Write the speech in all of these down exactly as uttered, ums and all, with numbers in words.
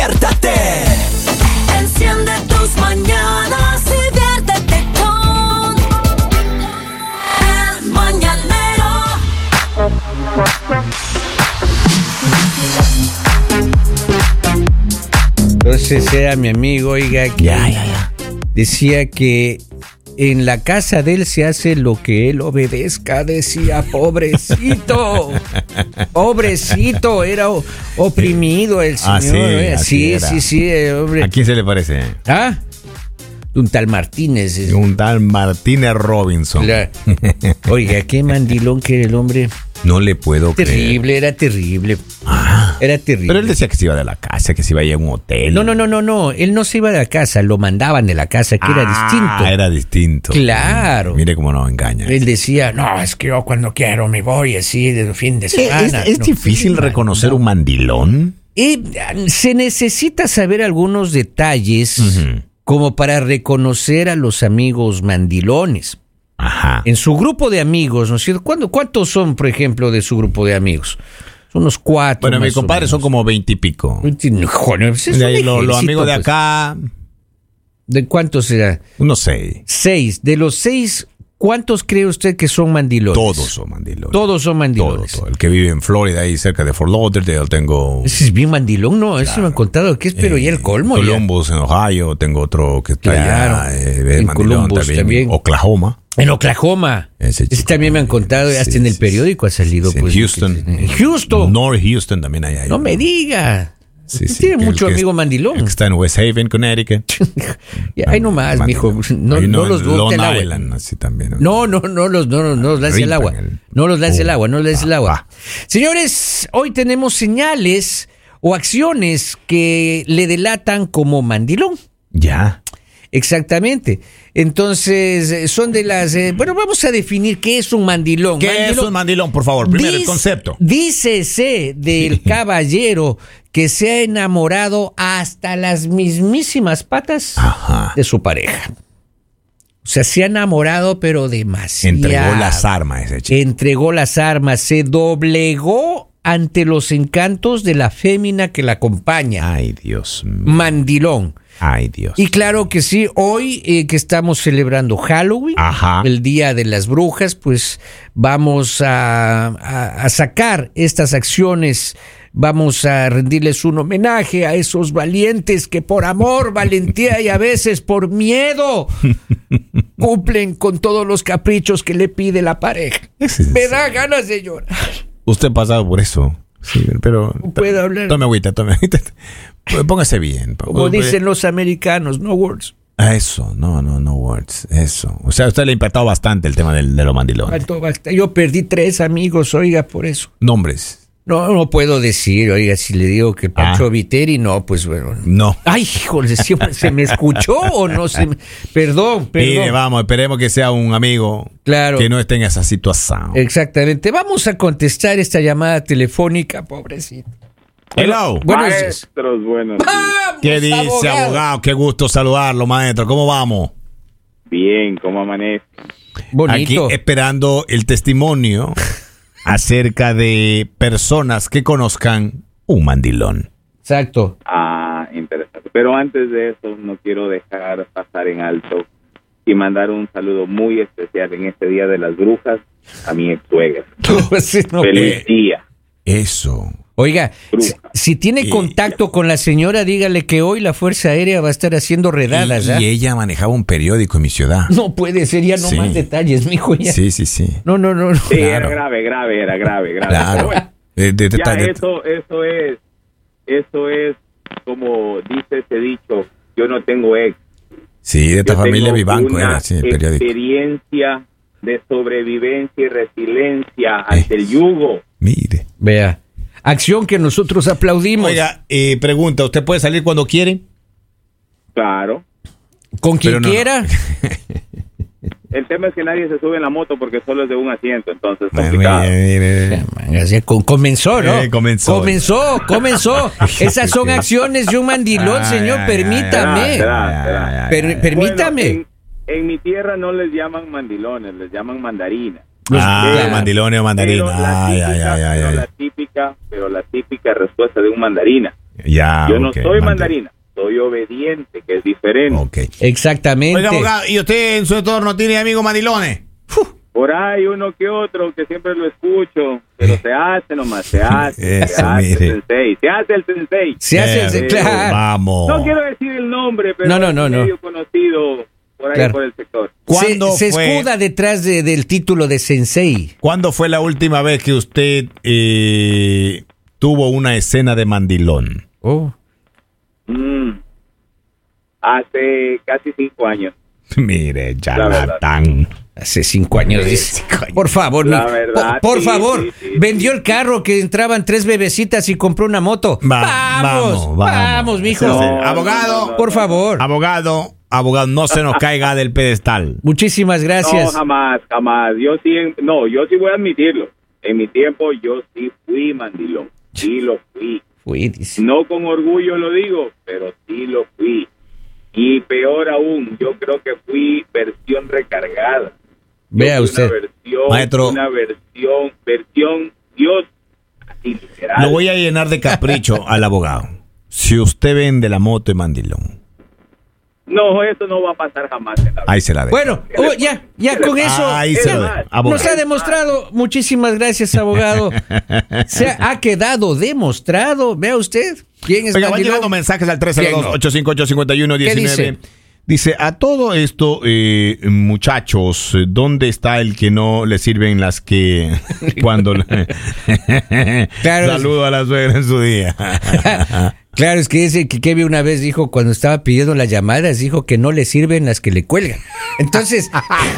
despiértate. Enciende tus mañanas y viértete con El Mañanero. Entonces era mi amigo, oiga, que Ya, ya, ya. decía que en la casa de él se hace lo que él obedezca, decía, pobrecito, pobrecito, era o- oprimido el señor. Ah, sí, ¿eh? así sí, era. sí, sí, el hombre. ¿A quién se le parece? ¿Ah? Un tal Martínez. es- Un tal Martínez Robinson. la- Oiga, qué mandilón que era el hombre. No le puedo creer. Terrible, era terrible. Ah. Era terrible. Pero él decía que se iba de la casa, que se iba a ir a un hotel. No, no, no, no, no. Él no se iba de la casa, lo mandaban de la casa, que era Ah, distinto. Era distinto. Claro. Mire cómo nos engaña. Él decía, no, es que yo cuando quiero me voy así de fin de ¿Es, semana. es No, difícil no, reconocer no. un mandilón? Eh, se necesita saber algunos detalles Ujú. como para reconocer a los amigos mandilones. Ajá. En su grupo de amigos, ¿no es cierto? ¿Cuándo- ¿Cuántos son, por ejemplo, de su grupo de amigos? Son unos cuatro. Bueno, mis más o compadres son menos. como veintipico. Joder, pues es De un ahí lo- los ejército, amigos de pues. acá, ¿De cuántos será? unos seis. Seis. De los seis, ¿cuántos cree usted que son mandilones? Todos son mandilones. Todos son mandilones. Todo, todo. El que vive en Florida, ahí cerca de Fort Lauderdale, tengo Ese es bien mandilón, ¿no? Eso me han contado que es, pero eh, ya el colmo. ya. Columbus, en Ohio, tengo otro que está Claro. allá, eh, es En mandilón Columbus también. Oklahoma. En Oklahoma. Ese Ese chico también me han también. contado, hasta Sí, en el sí, periódico ha salido. Sí, pues, en Houston. que- En Houston. North Houston también hay. hay No uno. me diga. Sí, Usted sí, tiene que el mucho que amigo es- mandilón. el que está en West Haven, Connecticut. Ya, Ay, no más, mijo. Mandilón. No, Hay no uno los en bote Long al agua. Island, así también. No, no, no los, no, no, no los lance al agua. Rimpan el- No los lance al Oh. agua, no los lance al Ah, agua. ah. Señores, hoy tenemos señales o acciones que le delatan como mandilón. Ya. Exactamente. Entonces, eh, son de las... eh, bueno, vamos a definir qué es un mandilón. ¿Qué es Mandilón- un mandilón, por favor? Primero, el Dice- concepto. Dícese del caballero que se ha enamorado hasta las mismísimas patas Ajá. de su pareja. O sea, se ha enamorado, pero demasiado. Entregó las armas ese chico. Entregó las armas, se doblegó ante los encantos de la fémina que la acompaña. Ay, Dios mío. Mandilón. Ay, Dios. Y claro que sí, hoy eh, que estamos celebrando Halloween, Ajá. el Día de las Brujas, pues vamos a, a- a sacar estas acciones, vamos a rendirles un homenaje a esos valientes que por amor, valentía y a veces por miedo cumplen con todos los caprichos que le pide la pareja. Ese es- Me da ganas de llorar. Usted ha pasado por eso. Sí, pero. No puedo hablar. Tome agüita, tome agüita. Póngase bien. Como dicen los americanos, no words. Ah, eso, no, no, no words. Eso. O sea, a usted le ha impactado bastante el tema del, de los mandilones. Alto, basta. Yo perdí tres amigos, oiga, por eso. Nombres. No, no puedo decir, oiga, si le digo que Pancho Ah. Viteri, no, pues bueno. No. Ay, híjole, siempre se me escuchó o no se me... Perdón, perdón. Mire, vamos, esperemos que sea un amigo Claro. que no esté en esa situación. Exactamente. Vamos a contestar esta llamada telefónica, pobrecito. Hello. Buenos días. Maestros, buenos días. ¡Vamos, ¿Qué dice, abogado? Qué gusto saludarlo, maestro. ¿Cómo vamos? Bien, ¿cómo amanece? Bonito. Aquí esperando el testimonio acerca de personas que conozcan un mandilón. Exacto. Ah, interesante. Pero antes de eso, no quiero dejar pasar en alto y mandar un saludo muy especial en este Día de las Brujas a mi ex suegra. Sí, no, Feliz pues. día. Eso. Oiga, si, Bruja. si tiene Y- contacto con la señora, dígale que hoy la Fuerza Aérea va a estar haciendo redadas. Y, ¿ah? y ella manejaba un periódico en mi ciudad. No puede ser, ya no Sí. más detalles, mijo. Ya. Sí, sí, sí. No, no, no. no. Sí, Claro. era grave, grave, era grave, grave. Claro. Pero bueno, Eh, de- de- ya de- eso, eso es, eso es como dice ese dicho, yo no tengo ex. sí, de esta Yo familia tengo Vivanco una era, sí, el periódico. experiencia de sobrevivencia y resiliencia ante Eh. el yugo. Mire. Vea. Acción que nosotros aplaudimos. Oiga, eh, pregunta, ¿usted puede salir cuando quiere? Claro. Con quien pero no, quiera. El tema es que nadie se sube en la moto porque solo es de un asiento, entonces Mire, complicado. mire. Así, con- comenzó, ¿no? Eh, comenzó. Comenzó, comenzó. Esas son acciones de un mandilón, Ay, señor. ay, Permítame. ay, ay, ay, ay, Per- ay, ay. permítame. Bueno, en, en mi tierra no les llaman mandilones, les llaman mandarinas. Ah, Claro. mandilones o Pero mandarina. la Ay, típica, ay, ay, ay, pero ay. la típica, pero la típica respuesta de un mandarina. Ya, Yo no okay, soy mande- mandarina, soy obediente, que es diferente. Ok. Exactamente. Oiga, abogado, ¿y usted en su entorno tiene amigos mandilones? Por ahí uno que otro que siempre lo escucho, pero se hace nomás, se hace, Eso, se hace mire. el sensei, se hace el sensei. Se hace, Eh, se- claro. Vamos. No quiero decir el nombre, pero No, no, no, es no. medio conocido por ahí Claro. por el sector. ¿Cuándo se, se fue- escuda detrás de- del título de sensei. ¿Cuándo fue la última vez que usted eh, tuvo una escena de mandilón? Oh. Mm. Hace casi cinco años. Mire, La charlatán. Hace cinco años. Sí, dice. cinco años. Por favor, La mi- verdad, por, por sí, favor, sí, sí, vendió sí. el carro que entraban tres bebecitas y compró una moto. Va- vamos, vamos, vamos, vamos. mijo. No, abogado, no, no, por no. favor. Abogado, abogado, no se nos caiga del pedestal. Muchísimas No, gracias. jamás, jamás. Yo sí, en- no, yo sí voy a admitirlo. En mi tiempo yo sí fui mandilón. Sí lo fui. Fui, dice. No con orgullo lo digo, pero sí lo fui. Y peor aún, yo creo que fui versión recargada. Yo Vea fui usted. Una versión, Maestro. una versión, versión Dios, así literal. Lo voy a llenar de capricho al abogado. Si usted vende la moto de mandilón, No, eso no va a pasar jamás en la vida. ahí se la dejo. Bueno, oh, ya, ya con eso. Ahí se es la más, dejo. Abogado. Nos ha demostrado, muchísimas gracias, abogado. Se ha, ha quedado demostrado. Vea usted quién es Oiga, van mandilón. llegando mensajes al tres cero dos, ¿Quién no? ocho cinco ocho, cinco uno uno ¿Qué nueve. dice? Dice, a todo esto, eh, muchachos, eh, ¿dónde está el que no le sirven las que cuando... le- Claro. Saludo a la suegra en su día. Claro, es que ese que Kevin una vez dijo, cuando estaba pidiendo las llamadas, dijo que no le sirven las que le cuelgan. Entonces,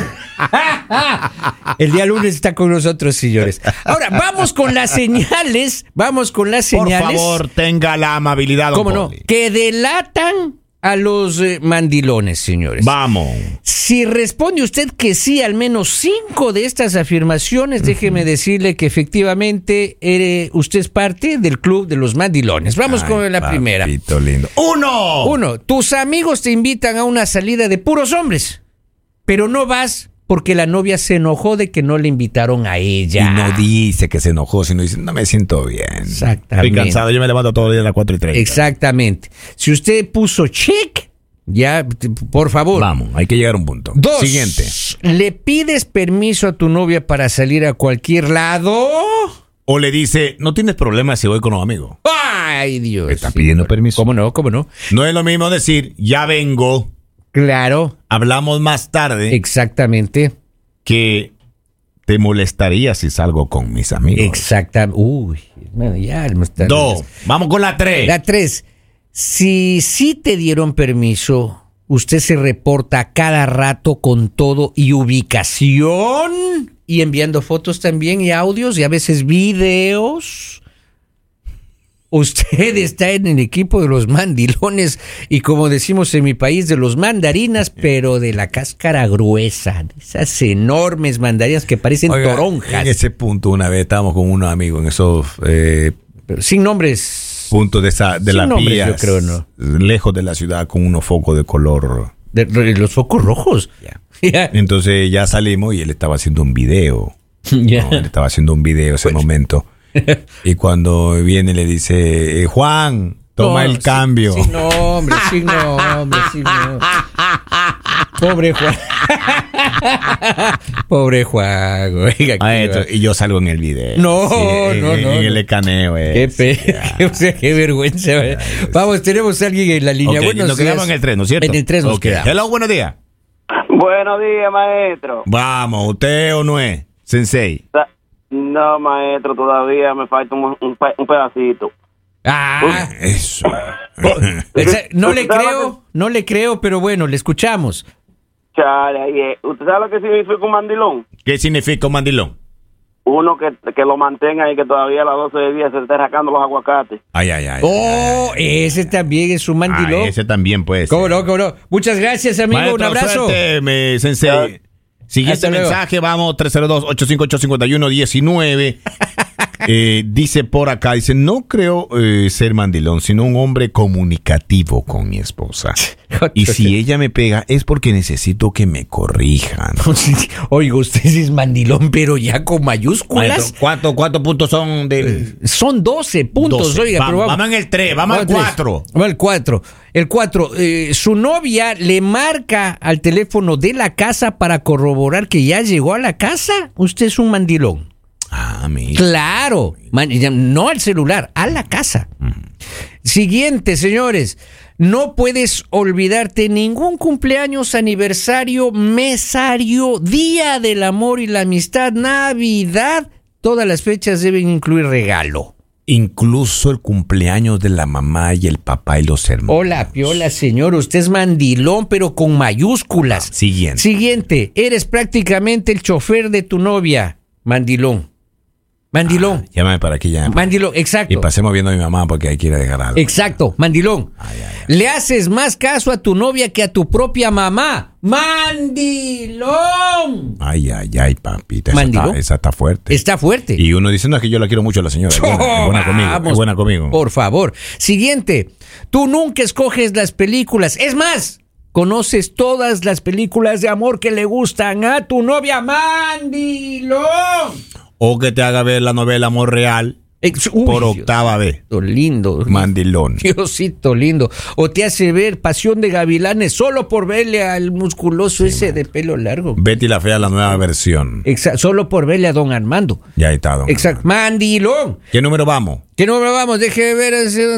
el día lunes está con nosotros, señores. Ahora, vamos con las señales, vamos con las Por señales. favor, tenga la amabilidad, don ¿Cómo no? Poli. Que delatan a los eh, mandilones, señores. Vamos. Si responde usted que sí, al menos cinco de estas afirmaciones, déjeme decirle que efectivamente eh, usted es parte del club de los mandilones. Vamos Ay, con la papito primera. lindo. ¡Uno! Uno, tus amigos te invitan a una salida de puros hombres, pero no vas porque la novia se enojó de que no le invitaron a ella. Y no dice que se enojó, sino dice, no me siento bien. Exactamente. Estoy cansado, yo me levanto todos los días a las cuatro y treinta. Exactamente. Si usted puso check, ya, t- por favor. Vamos, hay que llegar a un punto. Dos. Siguiente. ¿Le pides permiso a tu novia para salir a cualquier lado? O le dice, no tienes problema si voy con los amigos. Ay, Dios. Está pidiendo permiso. ¿Cómo no? ¿Cómo no? No es lo mismo decir, ya vengo, Claro, hablamos más tarde, exactamente. que te molestaría si salgo con mis amigos. Exactamente. Uy, bueno, ya. me está- Dos. Vamos con la tres. La tres. Si sí te dieron permiso, usted se reporta cada rato con todo y ubicación y enviando fotos también y audios y a veces videos. Usted está en el equipo de los mandilones y como decimos en mi país, de los mandarinas, pero de la cáscara gruesa, de esas enormes mandarinas que parecen Oiga, toronjas, en ese punto, una vez estábamos con unos amigos en esos eh, pero sin nombres. puntos de, esa, de Sin las nombres, vías, yo creo, ¿no? lejos de la ciudad, con unos focos de color. De, de los focos rojos. Ya. Entonces ya salimos y él estaba haciendo un video. Ya. ¿no? Él estaba haciendo un video ese momento. Y cuando viene le dice, eh, Juan, toma No, el sin- cambio. Sin nombre, sin nombre, sin nombre. Pobre Juan. Pobre Juan, oiga. Ah, qué esto- va- y yo salgo en el video. No, en- no, en, no, En el no. escaneo. Qué, eh. pe- o sea, qué vergüenza. ¿eh? Vamos, tenemos a alguien en la línea. Ok, Buenos nos quedamos días. en el tren, ¿no es cierto? En el tren nos Ok. quedamos. Hello, buenos días. Buenos días, maestro. Vamos, ¿usted o no es? Sensei. No, maestro, todavía me falta un, un, pe- un pedacito. Ah, Eso. esa- no le ¿Usted sabe creo, no le creo, pero bueno, le escuchamos. Chale, ahí es. ¿Usted sabe lo que significa un mandilón? ¿Qué significa un mandilón? Uno que, que lo mantenga y que todavía a las doce del día se esté sacando los aguacates. Ay, ay, ay. Oh, ese también es un mandilón. Ah, ese también puede ser. ¿Cómo no, cómo no? Muchas gracias, amigo. Maestro, un abrazo. suerte, me- sensei. Siguiente Hasta luego. mensaje, vamos, tres cero dos, ocho cinco ocho, cinco uno uno nueve. Eh, dice por acá, dice, no creo eh, ser mandilón, sino un hombre comunicativo con mi esposa. Y si ella me pega es porque necesito que me corrijan. Oiga, usted es mandilón, pero ya con mayúsculas. Maestro, ¿cuánto- ¿Cuántos puntos son de...? Son doce puntos, doce. oiga. Va- pero vamos en el tres, vamos al tres. cuatro. Vamos al cuatro. El cuatro. Eh, su novia le marca al teléfono de la casa para corroborar que ya llegó a la casa. Usted es un mandilón. Ah, mira. Claro. Man- ya- no al celular, a la casa. Siguiente, señores. No puedes olvidarte ningún cumpleaños, aniversario, mesario, día del amor y la amistad, Navidad. Todas las fechas deben incluir regalo. Incluso el cumpleaños de la mamá y el papá y los hermanos. Hola, piola, señor. Usted es mandilón, pero con mayúsculas. Siguiente. Siguiente. Eres prácticamente el chofer de tu novia. Mandilón. Mandilón. Ah, llámame para aquí, ya. Mandilón, exacto. Y pasemos viendo a mi mamá porque hay que ir a dejar algo. Exacto, mandilón. Ay, ay, ay. Le haces más caso a tu novia que a tu propia mamá. ¡Mandilón! Ay, ay, ay, papita. Esa ¿Mandilón? está, esa está fuerte. Está fuerte. Y uno dice, no, es que yo la quiero mucho a la señora. Es buena, es buena conmigo. Vamos, Es buena conmigo. Por favor. Siguiente. Tú nunca escoges las películas. Es más, conoces todas las películas de amor que le gustan a tu novia. ¡Mandilón! O que te haga ver la novela Amor Real Ex- Uy, por octava vez. Diosito lindo. Mandilón. Diosito lindo. O te hace ver Pasión de Gavilanes solo por verle al musculoso ese de pelo largo. Betty la Fea, la nueva versión. Exacto. Solo por verle a don Armando. Ya está, don. Exacto. Mandilón. ¿Qué número vamos? ¿Qué número vamos? Deje de ver.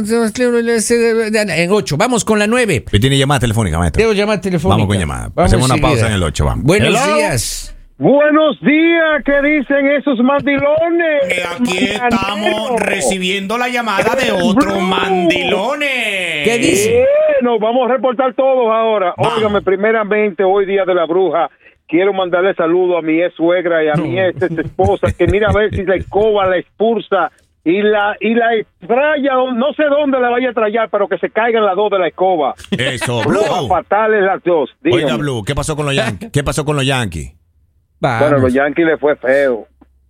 En ocho. Vamos con la nueve. ¿Me tiene llamada telefónica, maestro? Tengo llamada telefónica. Vamos con llamada. Vamos Hacemos una enseguida. pausa en el ocho, vamos. Buenos Hello. días. Buenos días, ¿qué dicen esos mandilones? Eh, aquí estamos recibiendo la llamada de otros mandilones. ¿Qué dice? Bueno, vamos a reportar todos ahora. Vamos. Óigame, primeramente, hoy día de la bruja, quiero mandarle saludo a mi ex suegra y a mi ex esposa, que mira a ver si la escoba la expulsa y la y la extraña, no sé dónde la vaya a traer, pero que se caigan las dos de la escoba. Eso, Brujas Blue. fatales las dos. Oiga, dígame. Blue, ¿qué pasó con los Yankees? ¿Qué pasó con los Yankees? Vamos. Bueno, los Yankees le fue feo.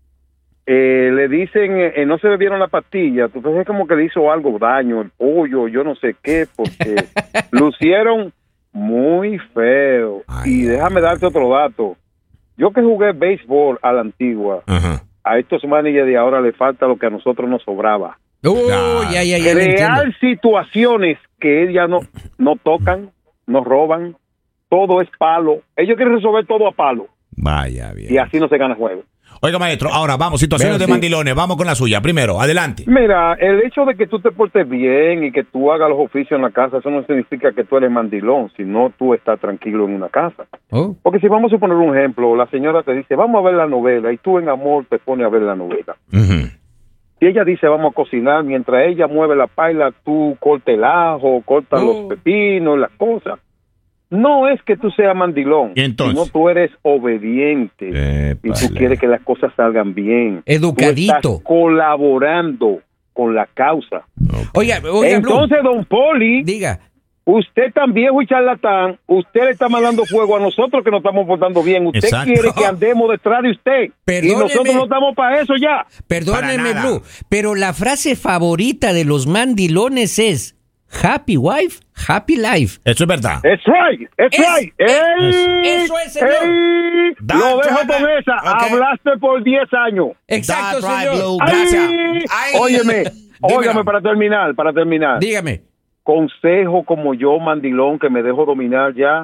Eh, le dicen, eh, no se bebieron la pastilla. Entonces es como que le hizo algo daño, el pollo, yo no sé qué, porque lucieron muy feo. Ay, y déjame darte otro dato. Yo que jugué béisbol a la antigua, Ajá. a estos managers de ahora le falta lo que a nosotros nos sobraba. Oh, ya, ya, ya. lo entiendo. Crear situaciones que ellos no, no tocan, no roban, todo es palo. Ellos quieren resolver todo a palo. Vaya, bien. Y así no se gana juego. Oiga, maestro, ahora vamos, situaciones Veo, de sí. mandilones. Vamos con la suya. Primero, adelante. Mira, el hecho de que tú te portes bien y que tú hagas los oficios en la casa, eso no significa que tú eres mandilón, sino tú estás tranquilo en una casa. Oh. Porque si vamos a poner un ejemplo, la señora te dice, vamos a ver la novela, y tú en amor te pones a ver la novela. Ujú. Si ella dice, vamos a cocinar, mientras ella mueve la paila, tú corta el ajo, corta Oh. los pepinos, las cosas. No es que tú seas mandilón, ¿Y entonces? sino tú eres obediente y tú Épale. quieres que las cosas salgan bien. Educadito. Tú estás colaborando con la causa. Oiga, oiga, Blue, Entonces, don Poli, diga. usted tan viejo y charlatán, usted le está mandando fuego a nosotros que nos estamos portando bien. Usted Exacto. quiere que andemos detrás de usted. Perdóneme. Y nosotros no estamos para eso ya. Perdóneme, Para nada. Blue, pero la frase favorita de los mandilones es Happy Wife, Happy Life. Eso es verdad. That's right, that's Es- right. Ey, eso es, señor. ey, That's lo dejo right. con esa. Ok. Hablaste por diez años. Exacto, That's right, señor. Blue. Ay, Gracias. Ay. Óyeme, Dímelo. óigame para terminar, para terminar. Dígame. Consejo como yo, mandilón, que me dejo dominar ya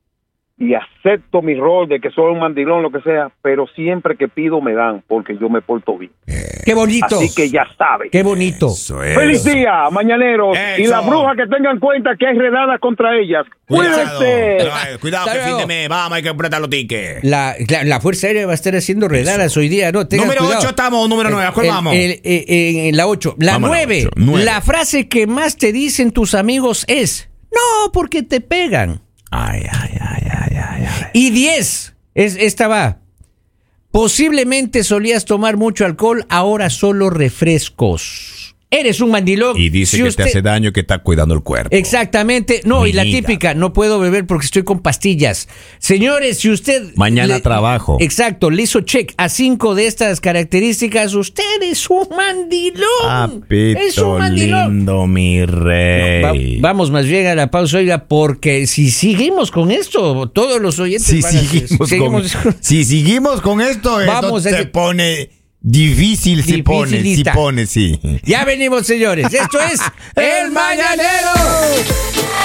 y acepto mi rol de que soy un mandilón, lo que sea, pero siempre que pido me dan, porque yo me porto bien. Qué bonito. Así que ya sabe. Qué bonito. Eso es. Feliz día, mañaneros. Eso. Y las brujas que tengan cuenta que hay redadas contra ellas. Cuidado. Cuídense. Ay, Cuidado, Hasta que fin luego. de mes. Vamos, hay que apretar los tickets. La, la, la Fuerza Aérea va a estar haciendo redadas hoy día, ¿no? Tengan Número cuidado. ocho estamos, número nueve. ¿A cuál El- vamos? el- eh, eh, en la ocho. La Vamos a la nueve. ocho. Nueve. La frase que más te dicen tus amigos es, no, porque te pegan. Ay, ay, ay, ay, ay, ay. Y diez. Es, esta va. Posiblemente solías tomar mucho alcohol, ahora solo refrescos. eres un mandilón. Y dice Si que usted- te hace daño, que está cuidando el cuerpo. Exactamente. No, y la Mijita. típica, no puedo beber porque estoy con pastillas. Señores, si usted... Mañana trabajo. Exacto, le hizo check a cinco de estas características, usted es un mandilón. es un Papito mandilón. lindo, mi rey. Va- vamos más bien a la pausa, oiga, porque si seguimos con esto, todos los oyentes Si van a- seguimos, seguimos- con, si seguimos con esto, Vamos esto a- se pone difícil, se pone, se Dificilista. pone, sí. Ya venimos, señores. Esto es El Mañanero.